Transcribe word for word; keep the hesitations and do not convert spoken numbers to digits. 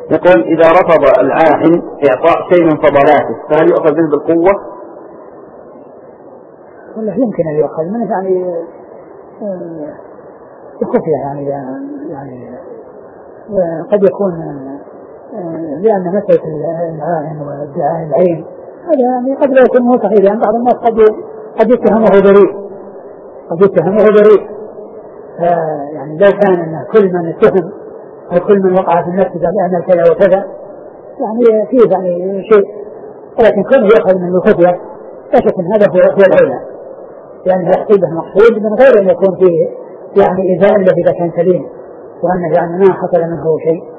يقول إذا رفض العاهن إعطاء شيء من فضلاته فهل يؤخذ منه بالقوة؟ والله يمكن أن يؤخذ منه يعني بخفية يعني يعني قد يكون لأن مسألة العاهن وادعاء العين هذا يعني قد لا يكون هو صحيح، لأن بعض الناس قد قد يتهمه بريء قد يتهمه بريء يعني لو كان أن كل من اتهم أو كل من وقع في النفس بأن كذا وكذا يعني فيه يعني شيء، ولكن كونه يأخذ من الخفية لا شك أن هذا هو الأولى، لأنه يحصل به مقصود من غير أن يكون فيه يعني إذا إلا إذا كان سليم وأنه يعني ما حصل منه شيء.